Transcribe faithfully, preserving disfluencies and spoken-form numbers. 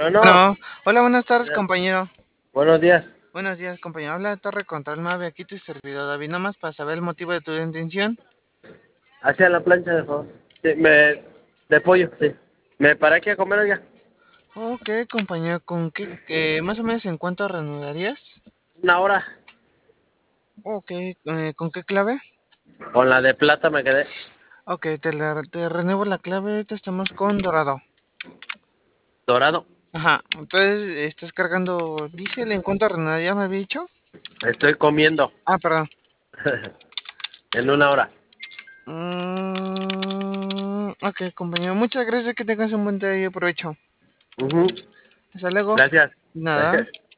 Bueno, no. Bueno, hola, buenas tardes, compañero. Buenos días. Buenos días, compañero. Habla de Torre Control nueve, aquí tu servidor David, nomás para saber el motivo de tu intención. Hacia la plancha, de favor. Sí, me... De pollo, sí. ¿Me paré aquí a comer ya? Ok, compañero, ¿con qué, eh, más o menos en cuánto reanudarías? Una hora. Ok, eh, ¿con qué clave? Con la de plata me quedé. Ok, te, la- te renuevo la clave, ahorita estamos con dorado. Dorado. Ajá, entonces estás cargando diésel, ¿en cuánto reanudaría me había dicho? Estoy comiendo. Ah, perdón. En una hora. Mm, ok, compañero, muchas gracias, que tengas un buen día y provecho. Ujú. Hasta luego. Gracias. Nada.